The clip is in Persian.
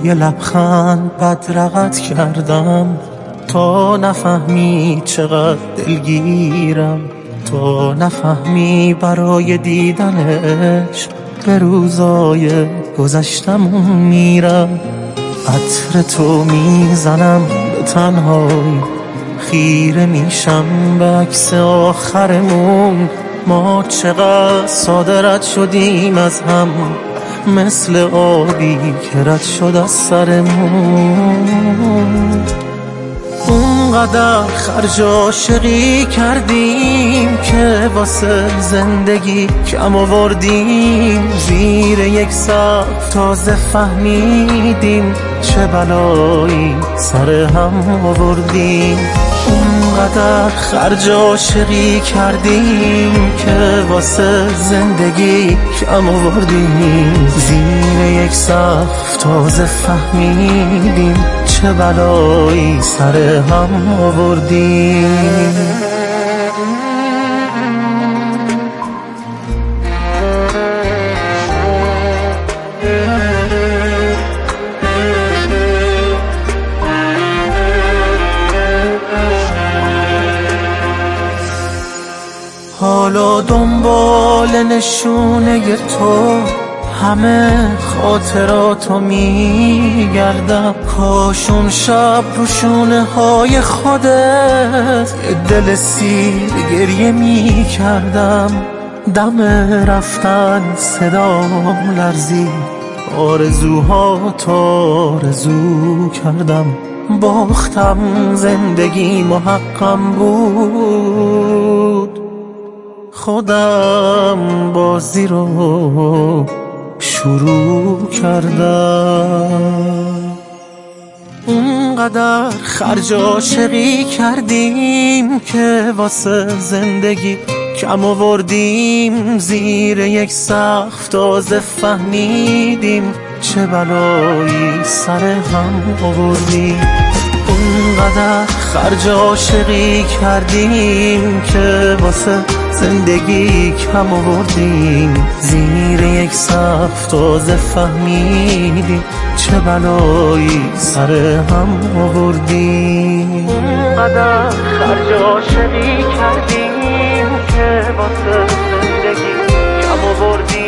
یه لبخند بدرقت کردم تا نفهمی چقدر دلگیرم، تا نفهمی برای دیدنش به روزای گذشتمون میرم. عطر تو میزنم به تنهایی، خیره میشم به عکس آخرمون. ما چقدر ساده رد شدیم از هم، مثل آبی که رد شد از سرمون. اونقدر خرج عاشقی کردیم که واسه زندگی کم آوردیم. زیر یک سقف تازه فهمیدیم چه بلایی سر هم آوردیم. اونقدر خرج عاشقی کردیم که واسه زندگی کم آوردیم. زیر یک سقف تازه فهمیدیم چه بلایی سر هم آوردیم. حالا دنبال نشونه تو همه خاطراتو میگردم. کاشون شب رو شونه های خودت دل سیر گریه میکردم. دم رفتن صدام لرزید، آرزوها تو آرزو کردم. باختم زندگی محقم بود، خودم بازی رو شروع کردم. اونقدر خرج عاشقی کردیم که واسه زندگی کم آوردیم. زیر یک سقف تازه فهمیدیم چه بلایی سر هم آوردیم. اونقدر خرج عاشقی کردیم که واسه زندگی کم آوردیم. زیر یک سقف تازه فهمیدیم چه بلایی سر هم آوردیم. اونقدر خرج عاشقی کردیم که واسه زندگی کم آوردیم.